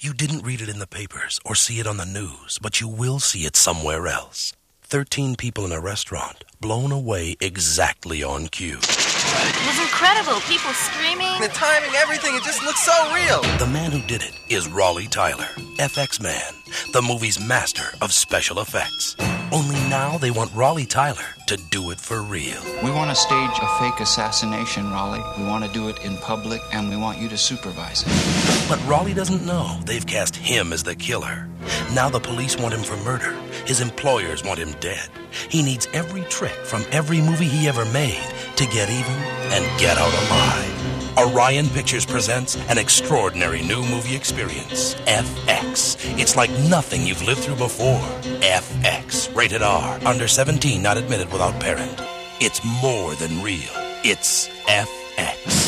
You didn't read it in the papers or see it on the news, but you will see it somewhere else. 13 people in a restaurant, blown away exactly on cue. It was incredible. People screaming. The timing, everything, it just looks so real. The man who did it is Raleigh Tyler, FX Man, the movie's master of special effects. Only now they want Raleigh Tyler to do it for real. We want to stage a fake assassination, Raleigh. We want to do it in public, and we want you to supervise it. But Raleigh doesn't know they've cast him as the killer. Now the police want him for murder. His employers want him dead. He needs every trick from every movie he ever made to get even and get out alive. Orion Pictures presents an extraordinary new movie experience, FX. It's like nothing you've lived through before. FX, rated R, under 17, not admitted without parent. It's more than real. It's FX.